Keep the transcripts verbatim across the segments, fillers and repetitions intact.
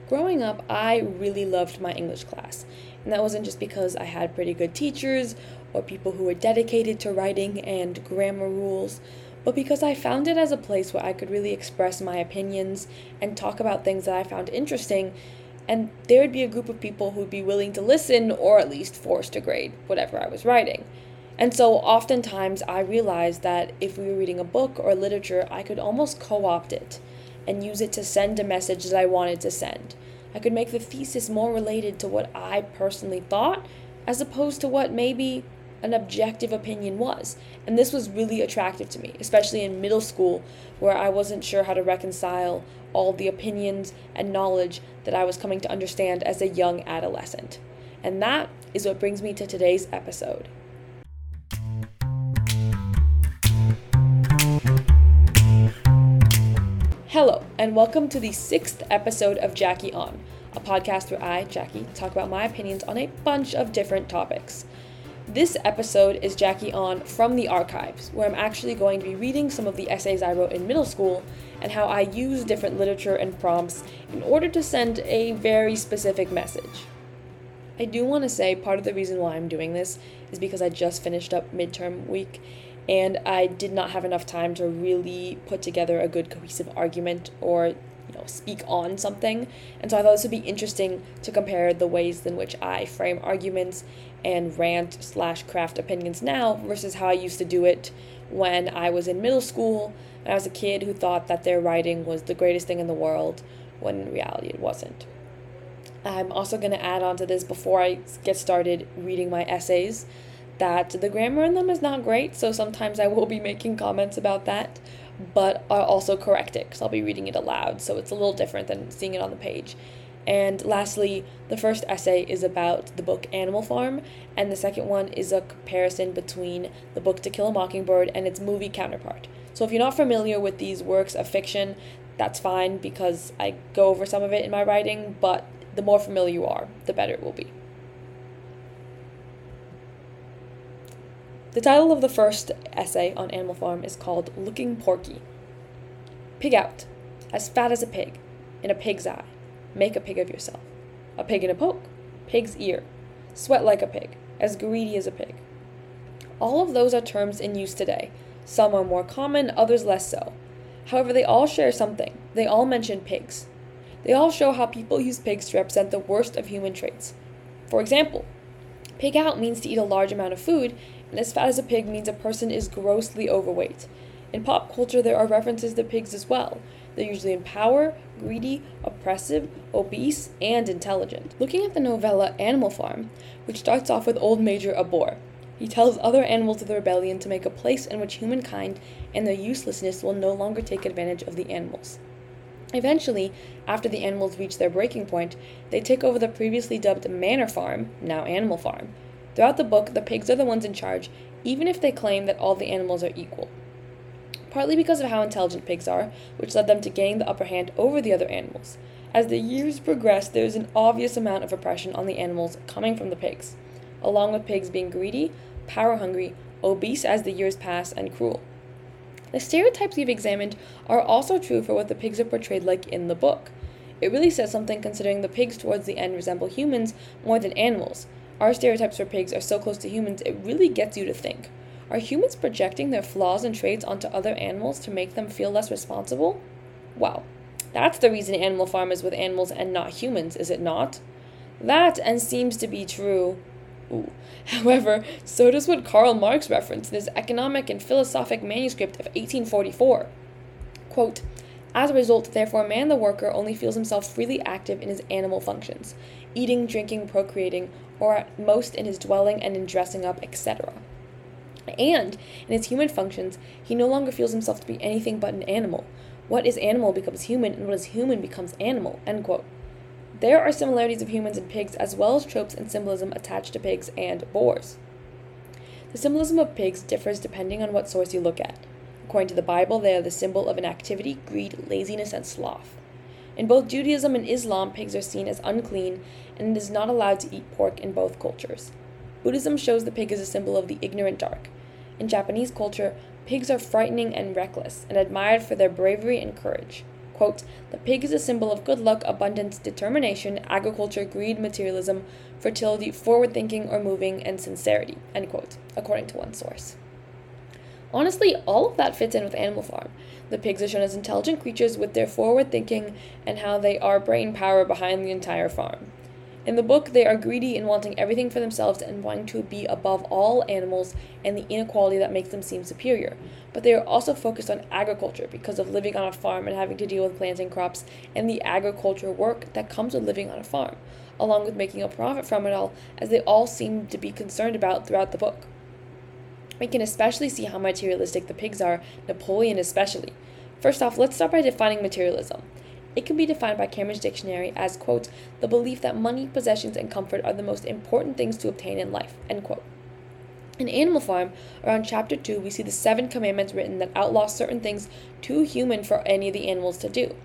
Growing up, I really loved my English class, and that wasn't just because I had pretty good teachers or people who were dedicated to writing and grammar rules, but because I found it as a place where I could really express my opinions and talk about things that I found interesting, and there would be a group of people who'd be willing to listen or at least forced to grade whatever I was writing. And so oftentimes I realized that if we were reading a book or literature, I could almost co-opt it and use it to send a message that I wanted to send. I could make the thesis more related to what I personally thought as opposed to what maybe an objective opinion was. And this was really attractive to me, especially in middle school where I wasn't sure how to reconcile all the opinions and knowledge that I was coming to understand as a young adolescent. And that is what brings me to today's episode. Hello, and welcome to the sixth episode of Jackie On, a podcast where I, Jackie, talk about my opinions on a bunch of different topics. This episode is Jackie On from the archives, where I'm actually going to be reading some of the essays I wrote in middle school and how I use different literature and prompts in order to send a very specific message. I do want to say part of the reason why I'm doing this is because I just finished up midterm week and I did not have enough time to really put together a good cohesive argument or, you know, speak on something. And so I thought this would be interesting to compare the ways in which I frame arguments and rant slash craft opinions now versus how I used to do it when I was in middle school and I was a kid who thought that their writing was the greatest thing in the world when in reality it wasn't. I'm also going to add on to this before I get started reading my essays that the grammar in them is not great, so sometimes I will be making comments about that, but I'll also correct it because I'll be reading it aloud, so it's a little different than seeing it on the page. And lastly, the first essay is about the book Animal Farm, and the second one is a comparison between the book To Kill a Mockingbird and its movie counterpart. So if you're not familiar with these works of fiction, that's fine because I go over some of it in my writing, but the more familiar you are, the better it will be. The title of the first essay on Animal Farm is called Looking Porky. Pig out, as fat as a pig, in a pig's eye. Make a pig of yourself. A pig in a poke, pig's ear. Sweat like a pig, as greedy as a pig. All of those are terms in use today. Some are more common, others less so. However, they all share something. They all mention pigs. They all show how people use pigs to represent the worst of human traits. For example, pig out means to eat a large amount of food, and as fat as a pig means a person is grossly overweight. In pop culture, there are references to pigs as well. They're usually in power, greedy, oppressive, obese, and intelligent. Looking at the novella Animal Farm, which starts off with old Major Abor, he tells other animals of the rebellion to make a place in which humankind and their uselessness will no longer take advantage of the animals. Eventually, after the animals reach their breaking point, they take over the previously dubbed Manor Farm, now Animal Farm. Throughout the book, the pigs are the ones in charge, even if they claim that all the animals are equal. Partly because of how intelligent pigs are, which led them to gain the upper hand over the other animals. As the years progress, there is an obvious amount of oppression on the animals coming from the pigs, along with pigs being greedy, power-hungry, obese as the years pass, and cruel. The stereotypes we've examined are also true for what the pigs are portrayed like in the book. It really says something considering the pigs towards the end resemble humans more than animals. Our stereotypes for pigs are so close to humans, it really gets you to think. Are humans projecting their flaws and traits onto other animals to make them feel less responsible? Well, that's the reason Animal Farm is with animals and not humans, is it not? That, and seems to be true. Ooh. However, so does what Karl Marx referenced in his Economic and Philosophic Manuscript of eighteen forty-four. Quote, as a result, therefore, man the worker only feels himself freely active in his animal functions, eating, drinking, procreating, or at most in his dwelling and in dressing up, et cetera. And in his human functions, he no longer feels himself to be anything but an animal. What is animal becomes human, and what is human becomes animal, end quote. There are similarities of humans and pigs, as well as tropes and symbolism attached to pigs and boars. The symbolism of pigs differs depending on what source you look at. According to the Bible, they are the symbol of inactivity, greed, laziness, and sloth. In both Judaism and Islam, pigs are seen as unclean, and it is not allowed to eat pork in both cultures. Buddhism shows the pig as a symbol of the ignorant dark. In Japanese culture, pigs are frightening and reckless, and admired for their bravery and courage. quote, "The pig is a symbol of good luck, abundance, determination, agriculture, greed, materialism, fertility, forward-thinking or moving, and sincerity," end quote, according to one source. Honestly, all of that fits in with Animal Farm. The pigs are shown as intelligent creatures with their forward thinking and how they are brain power behind the entire farm. In the book, they are greedy and wanting everything for themselves and wanting to be above all animals and the inequality that makes them seem superior. But they are also focused on agriculture because of living on a farm and having to deal with planting crops and the agriculture work that comes with living on a farm, along with making a profit from it all, as they all seem to be concerned about throughout the book. We can especially see how materialistic the pigs are, Napoleon especially. First off, let's start by defining materialism. It can be defined by Cambridge Dictionary as, quote, "the belief that money, possessions, and comfort are the most important things to obtain in life," end quote. In Animal Farm, around chapter two, we see the seven commandments written that outlaw certain things too human for any of the animals to do.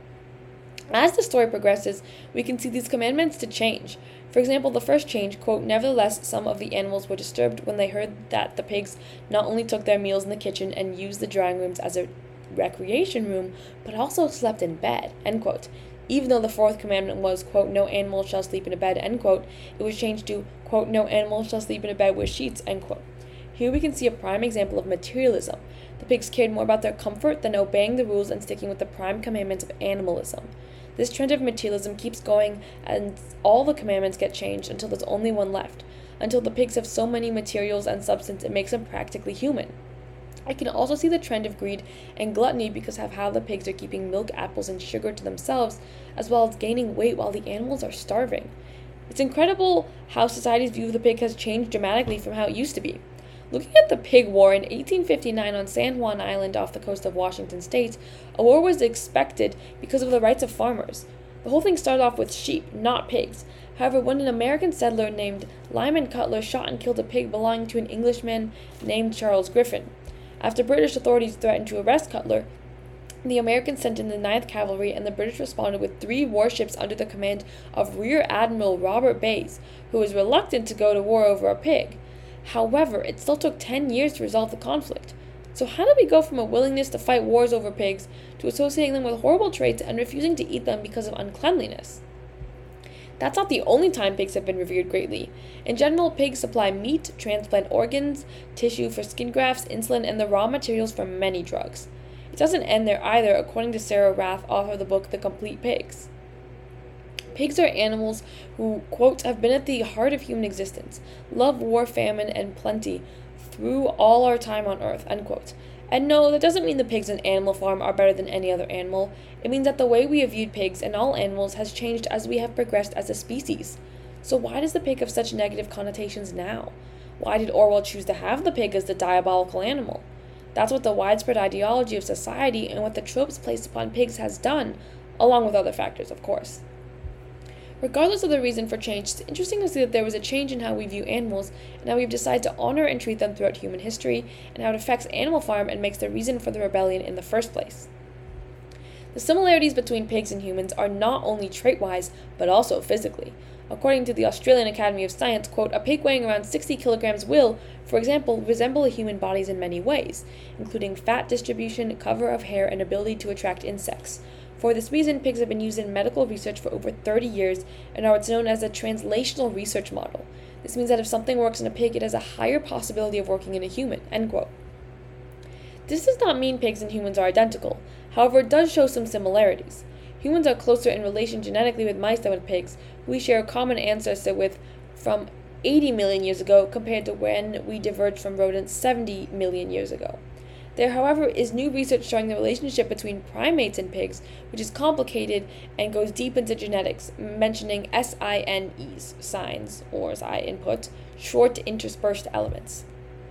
As the story progresses, we can see these commandments to change. For example, the first change, quote, "Nevertheless, some of the animals were disturbed when they heard that the pigs not only took their meals in the kitchen and used the drawing rooms as a recreation room, but also slept in bed," end quote. Even though the fourth commandment was, quote, "No animal shall sleep in a bed," end quote, it was changed to, quote, "No animal shall sleep in a bed with sheets," end quote. Here we can see a prime example of materialism. The pigs cared more about their comfort than obeying the rules and sticking with the prime commandments of animalism. This trend of materialism keeps going, and all the commandments get changed until there's only one left, until the pigs have so many materials and substance it makes them practically human. I can also see the trend of greed and gluttony because of how the pigs are keeping milk, apples, and sugar to themselves, as well as gaining weight while the animals are starving. It's incredible how society's view of the pig has changed dramatically from how it used to be. Looking at the pig war in eighteen fifty-nine on San Juan Island off the coast of Washington state, a war was expected because of the rights of farmers. The whole thing started off with sheep, not pigs. However, when an American settler named Lyman Cutler shot and killed a pig belonging to an Englishman named Charles Griffin, after British authorities threatened to arrest Cutler, the Americans sent in the ninth Cavalry, and the British responded with three warships under the command of Rear Admiral Robert Bays, who was reluctant to go to war over a pig. However, it still took ten years to resolve the conflict. So how did we go from a willingness to fight wars over pigs to associating them with horrible traits and refusing to eat them because of uncleanliness? That's not the only time pigs have been revered greatly. In general, pigs supply meat, transplant organs, tissue for skin grafts, insulin, and the raw materials for many drugs. It doesn't end there either, according to Sarah Rath, author of the book The Complete Pigs. Pigs are animals who, quote, "have been at the heart of human existence, love war, famine, and plenty through all our time on earth," end quote. And no, that doesn't mean the pigs in Animal Farm are better than any other animal. It means that the way we have viewed pigs and all animals has changed as we have progressed as a species. So why does the pig have such negative connotations now? Why did Orwell choose to have the pig as the diabolical animal? That's what the widespread ideology of society and what the tropes placed upon pigs has done, along with other factors, of course. Regardless of the reason for change, it's interesting to see that there was a change in how we view animals and how we've decided to honor and treat them throughout human history, and how it affects Animal Farm and makes the reason for the rebellion in the first place. The similarities between pigs and humans are not only trait-wise, but also physically. According to the Australian Academy of Science, quote, "a pig weighing around sixty kilograms will, for example, resemble a human body in many ways, including fat distribution, cover of hair, and ability to attract insects. For this reason, pigs have been used in medical research for over thirty years and are what's known as a translational research model. This means that if something works in a pig, it has a higher possibility of working in a human," end quote. This does not mean pigs and humans are identical. However, it does show some similarities. Humans are closer in relation genetically with mice than with pigs, who we share a common ancestor with from eighty million years ago compared to when we diverged from rodents seventy million years ago. There, however, is new research showing the relationship between primates and pigs, which is complicated and goes deep into genetics, mentioning S I N Es, signs, or as I input, short interspersed elements.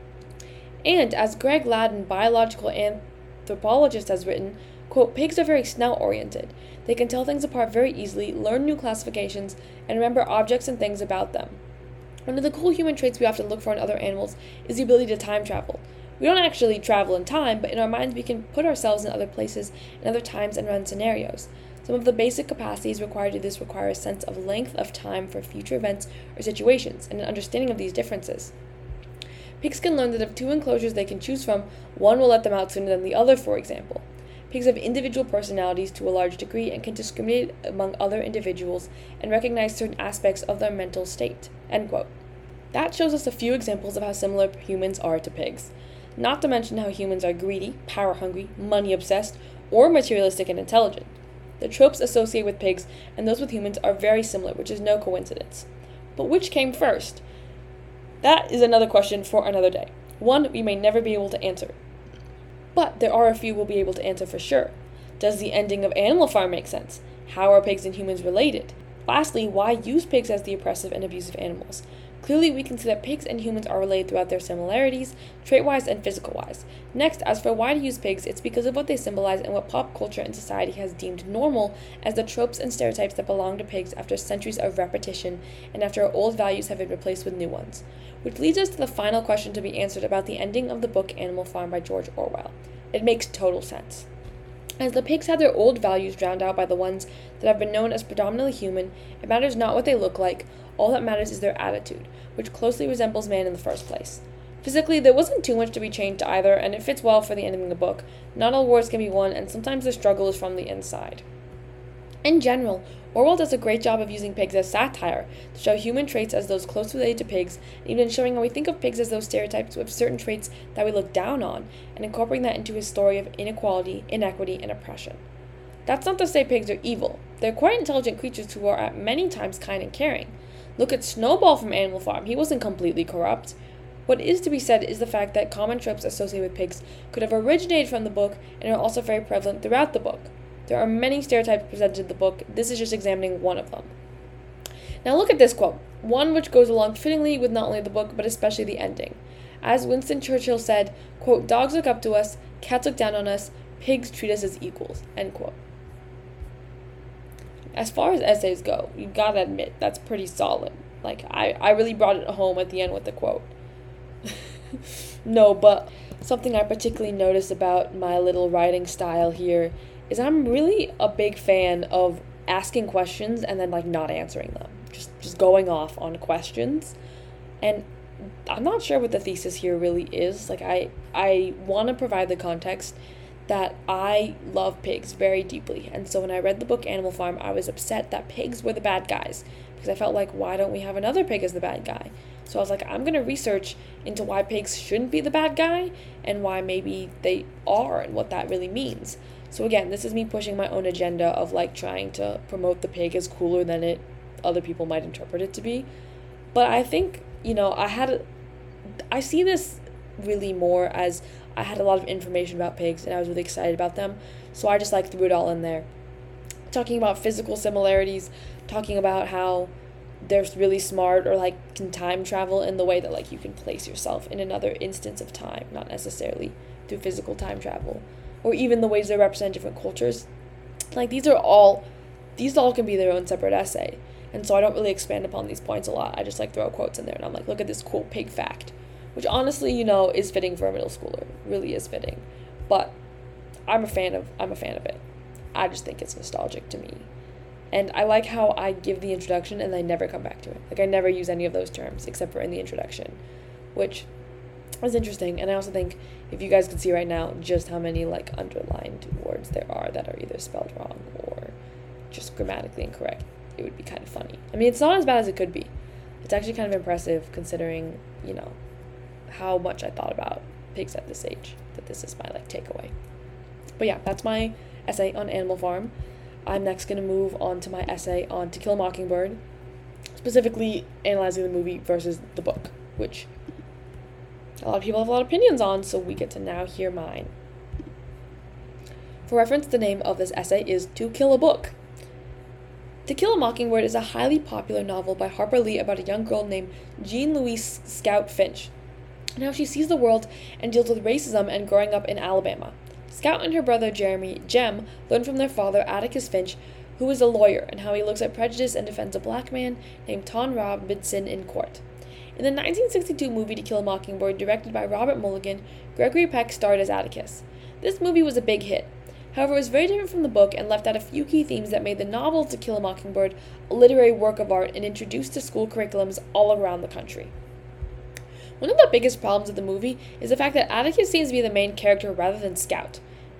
And as Greg Ladden, biological anthropologist, has written, quote, "Pigs are very snout-oriented. They can tell things apart very easily, learn new classifications, and remember objects and things about them. One of the cool human traits we often look for in other animals is the ability to time travel. We don't actually travel in time, but in our minds we can put ourselves in other places and other times and run scenarios. Some of the basic capacities required to this require a sense of length of time for future events or situations, and an understanding of these differences. Pigs can learn that of two enclosures they can choose from, one will let them out sooner than the other, for example. Pigs have individual personalities to a large degree and can discriminate among other individuals and recognize certain aspects of their mental state." End quote. That shows us a few examples of how similar humans are to pigs. Not to mention how humans are greedy, power-hungry, money-obsessed, or materialistic and intelligent. The tropes associated with pigs and those with humans are very similar, which is no coincidence. But which came first? That is another question for another day. One we may never be able to answer. But there are a few we'll be able to answer for sure. Does the ending of Animal Farm make sense? How are pigs and humans related? Lastly, why use pigs as the oppressive and abusive animals? Clearly, we can see that pigs and humans are related throughout their similarities, trait-wise and physical-wise. Next, as for why to use pigs, it's because of what they symbolize and what pop culture and society has deemed normal as the tropes and stereotypes that belong to pigs after centuries of repetition and after our old values have been replaced with new ones. Which leads us to the final question to be answered about the ending of the book Animal Farm by George Orwell. It makes total sense. As the pigs had their old values drowned out by the ones that have been known as predominantly human, it matters not what they look like, all that matters is their attitude, which closely resembles man in the first place. Physically, there wasn't too much to be changed either, and it fits well for the ending of the book. Not all wars can be won, and sometimes the struggle is from the inside. In general, Orwell does a great job of using pigs as satire to show human traits as those closely related to pigs, and even showing how we think of pigs as those stereotypes with certain traits that we look down on, and incorporating that into his story of inequality, inequity, and oppression. That's not to say pigs are evil. They're quite intelligent creatures who are at many times kind and caring. Look at Snowball from Animal Farm. He wasn't completely corrupt. What is to be said is the fact that common tropes associated with pigs could have originated from the book and are also very prevalent throughout the book. There are many stereotypes presented in the book. This is just examining one of them. Now look at this quote, one which goes along fittingly with not only the book, but especially the ending. As Winston Churchill said, quote, "Dogs look up to us, cats look down on us, pigs treat us as equals," end quote. As far as essays go, you gotta admit, that's pretty solid. Like, I, I really brought it home at the end with the quote. No, but something I particularly noticed about my little writing style here is I'm really a big fan of asking questions and then, like, not answering them. Just, just going off on questions. And I'm not sure what the thesis here really is. Like, I, I want to provide the context that I love pigs very deeply. And so when I read the book Animal Farm, I was upset that pigs were the bad guys. Because I felt like, why don't we have another pig as the bad guy? So I was like, I'm going to research into why pigs shouldn't be the bad guy and why maybe they are and what that really means. So again, this is me pushing my own agenda of like trying to promote the pig as cooler than it other people might interpret it to be. But I think, you know, I had, a, I see this really more as I had a lot of information about pigs and I was really excited about them. So I just like threw it all in there. Talking about physical similarities, talking about how they're really smart or like can time travel in the way that like you can place yourself in another instance of time, not necessarily through physical time travel, or even the ways they represent different cultures. Like these are all, these all can be their own separate essay. And so I don't really expand upon these points a lot. I just like throw quotes in there and I'm like, look at this cool pig fact, which honestly, you know, is fitting for a middle schooler. Really is fitting. But I'm a fan of, I'm a fan of it. I just think it's nostalgic to me. And I like how I give the introduction and I never come back to it. Like I never use any of those terms except for in the introduction, which is interesting. And I also think if you guys can see right now just how many like underlined words there are that are either spelled wrong or just grammatically incorrect, it would be kind of funny. I mean, it's not as bad as it could be. It's actually kind of impressive considering, you know, how much I thought about pigs at this age, that this is my like takeaway. But yeah, that's my essay on Animal Farm. I'm next going to move on to my essay on To Kill a Mockingbird, specifically analyzing the movie versus the book, which a lot of people have a lot of opinions on, so we get to now hear mine. For reference, the name of this essay is To Kill a Book. To Kill a Mockingbird is a highly popular novel by Harper Lee about a young girl named Jean Louise Scout Finch, and how she sees the world and deals with racism and growing up in Alabama. Scout and her brother Jeremy, Jem, learn from their father, Atticus Finch, who is a lawyer, and how he looks at prejudice and defends a black man named Tom Robinson in court. In the nineteen sixty-two movie To Kill a Mockingbird, directed by Robert Mulligan, Gregory Peck starred as Atticus. This movie was a big hit. However, it was very different from the book and left out a few key themes that made the novel To Kill a Mockingbird a literary work of art and introduced to school curriculums all around the country. One of the biggest problems of the movie is the fact that Atticus seems to be the main character rather than Scout.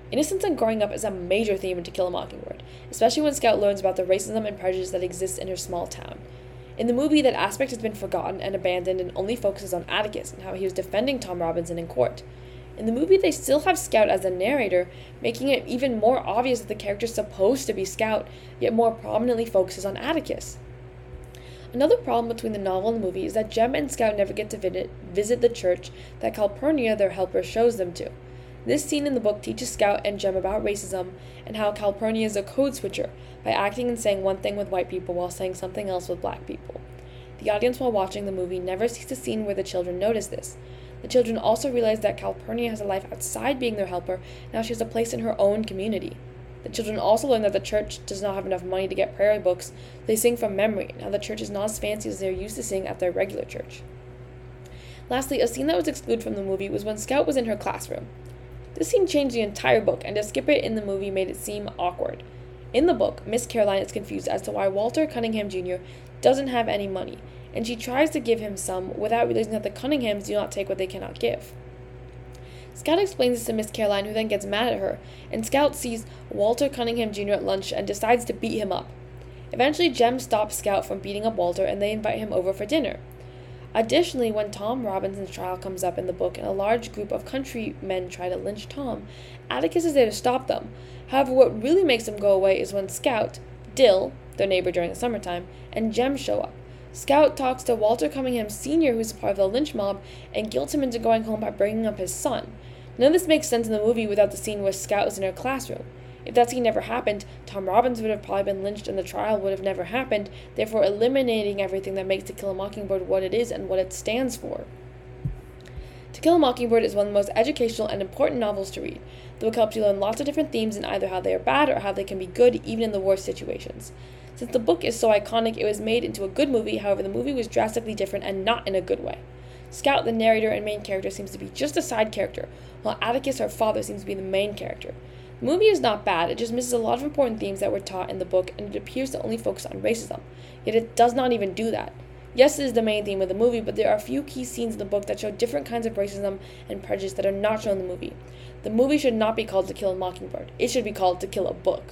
Innocence and growing up is a major theme in To Kill a Mockingbird, especially when Scout learns about the racism and prejudice that exists in her small town. In the movie, that aspect has been forgotten and abandoned and only focuses on Atticus and how he was defending Tom Robinson in court. In the movie, they still have Scout as a narrator, making it even more obvious that the character's supposed to be Scout, yet more prominently focuses on Atticus. Another problem between the novel and the movie is that Jem and Scout never get to visit, visit the church that Calpurnia, their helper, shows them to. This scene in the book teaches Scout and Jem about racism and how Calpurnia is a code switcher by acting and saying one thing with white people while saying something else with black people. The audience while watching the movie never sees a scene where the children notice this. The children also realize that Calpurnia has a life outside being their helper, now she has a place in her own community. The children also learn that the church does not have enough money to get prayer books, so they sing from memory, and how the church is not as fancy as they are used to seeing at their regular church. Lastly, a scene that was excluded from the movie was when Scout was in her classroom. This scene changed the entire book, and to skip it in the movie made it seem awkward. In the book, Miss Caroline is confused as to why Walter Cunningham Junior doesn't have any money, and she tries to give him some without realizing that the Cunninghams do not take what they cannot give. Scout explains this to Miss Caroline, who then gets mad at her, and Scout sees Walter Cunningham Junior at lunch and decides to beat him up. Eventually, Jem stops Scout from beating up Walter, and they invite him over for dinner. Additionally, when Tom Robinson's trial comes up in the book and a large group of countrymen try to lynch Tom, Atticus is there to stop them. However, what really makes them go away is when Scout, Dill, their neighbor during the summertime, and Jem show up. Scout talks to Walter Cunningham Senior, who's a part of the lynch mob, and guilts him into going home by bringing up his son. None of this makes sense in the movie without the scene where Scout is in her classroom. If that scene never happened, Tom Robbins would have probably been lynched and the trial would have never happened, therefore eliminating everything that makes To Kill a Mockingbird what it is and what it stands for. To Kill a Mockingbird is one of the most educational and important novels to read. The book helps you learn lots of different themes in either how they are bad or how they can be good, even in the worst situations. Since the book is so iconic, it was made into a good movie, however the movie was drastically different and not in a good way. Scout, the narrator and main character, seems to be just a side character, while Atticus, her father, seems to be the main character. The movie is not bad, it just misses a lot of important themes that were taught in the book, and it appears to only focus on racism. Yet it does not even do that. Yes, it is the main theme of the movie, but there are a few key scenes in the book that show different kinds of racism and prejudice that are not shown in the movie. The movie should not be called To Kill a Mockingbird. It should be called To Kill a Book.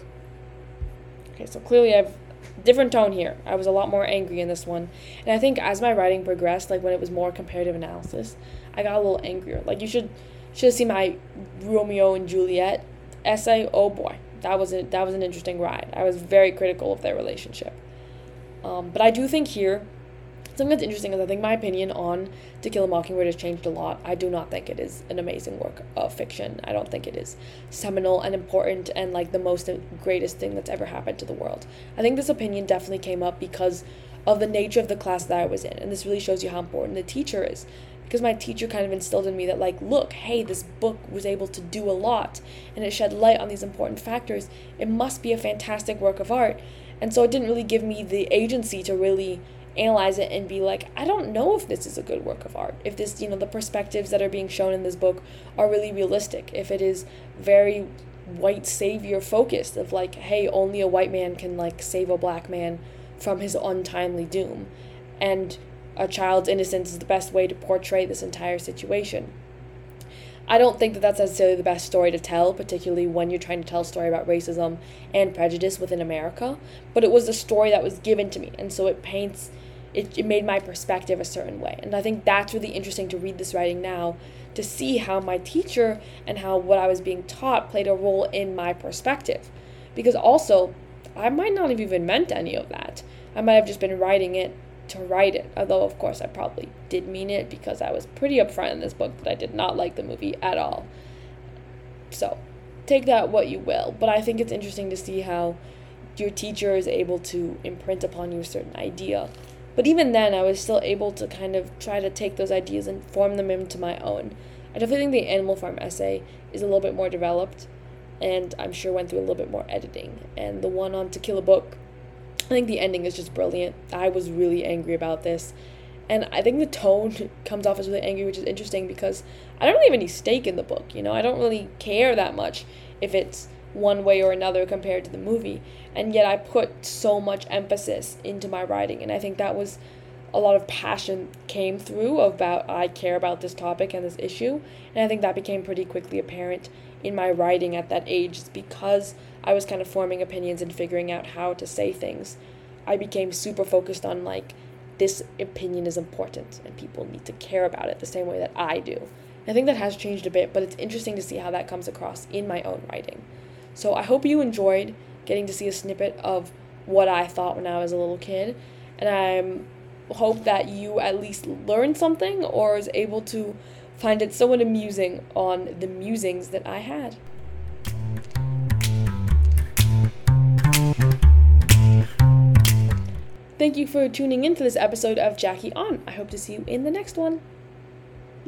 Okay, so clearly I have a different tone here. I was a lot more angry in this one. And I think as my writing progressed, like when it was more comparative analysis, I got a little angrier. Like you should should have seen my Romeo and Juliet essay. Oh boy, that was a, that was an interesting ride. I was very critical of their relationship. Um, but I do think here, something that's interesting is I think my opinion on To Kill a Mockingbird has changed a lot. I do not think it is an amazing work of fiction. I don't think it is seminal and important and like the most greatest thing that's ever happened to the world. I think this opinion definitely came up because of the nature of the class that I was in. And this really shows you how important the teacher is. Because my teacher kind of instilled in me that, like, look, hey, this book was able to do a lot, and it shed light on these important factors. It must be a fantastic work of art. And so it didn't really give me the agency to really analyze it and be like, I don't know if this is a good work of art. If this, you know, the perspectives that are being shown in this book are really realistic. If it is very white savior focused of like, hey, only a white man can, like, save a black man from his untimely doom. And a child's innocence is the best way to portray this entire situation. I don't think that that's necessarily the best story to tell, particularly when you're trying to tell a story about racism and prejudice within America, but it was a story that was given to me, and so it paints, it, it made my perspective a certain way. And I think that's really interesting to read this writing now, to see how my teacher and how what I was being taught played a role in my perspective. Because also, I might not have even meant any of that. I might have just been writing it to write it, although of course I probably did mean it because I was pretty upfront in this book that I did not like the movie at all. So take that what you will, but I think it's interesting to see how your teacher is able to imprint upon you a certain idea. But even then, I was still able to kind of try to take those ideas and form them into my own. I definitely think the Animal Farm essay is a little bit more developed, and I'm sure went through a little bit more editing. And the one on To Kill a Book, I think the ending is just brilliant. I was really angry about this. And I think the tone comes off as really angry, which is interesting because I don't really have any stake in the book. You know, I don't really care that much if it's one way or another compared to the movie. And yet I put so much emphasis into my writing. And I think that was a lot of passion came through about I care about this topic and this issue. And I think that became pretty quickly apparent in my writing at that age, because I was kind of forming opinions and figuring out how to say things. I became super focused on like, this opinion is important and people need to care about it the same way that I do. I think that has changed a bit, but it's interesting to see how that comes across in my own writing. So I hope you enjoyed getting to see a snippet of what I thought when I was a little kid, and I hope that you at least learned something or was able to find it somewhat amusing on the musings that I had. Thank you for tuning in to this episode of Jackie On. I hope to see you in the next one.